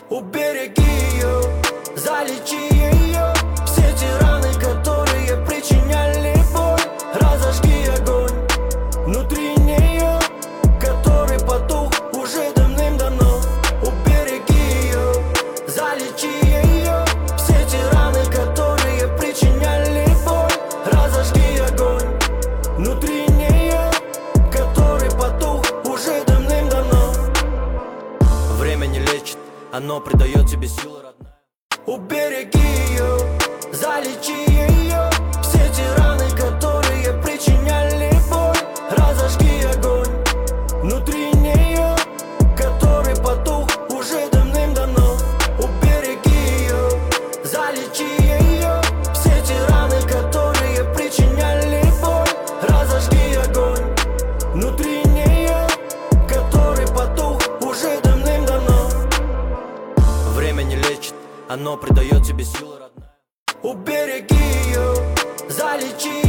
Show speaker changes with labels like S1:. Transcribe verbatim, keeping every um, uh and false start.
S1: Убереги ее, залечи ее. Все те раны, которые причиняли боль, разожги огонь внутри нее, который потух уже давным-давно. Убереги ее, залечи ее. Все те раны, которые причиняли боль, разожги огонь внутри нее, который потух уже давным-давно. Время не лечит, оно придает тебе силы, родная. Убереги ее, залечи ее. Все те раны, которые причиняли боль, разожги огонь внутри нее, который потух уже давным-давно. Убереги ее, залечи ее. Все те раны, которые причиняли боль, разожги огонь внутри нее, который потух уже давным-давно. Время не лечит, оно придает тебе силы, родная. Убереги ее, залечи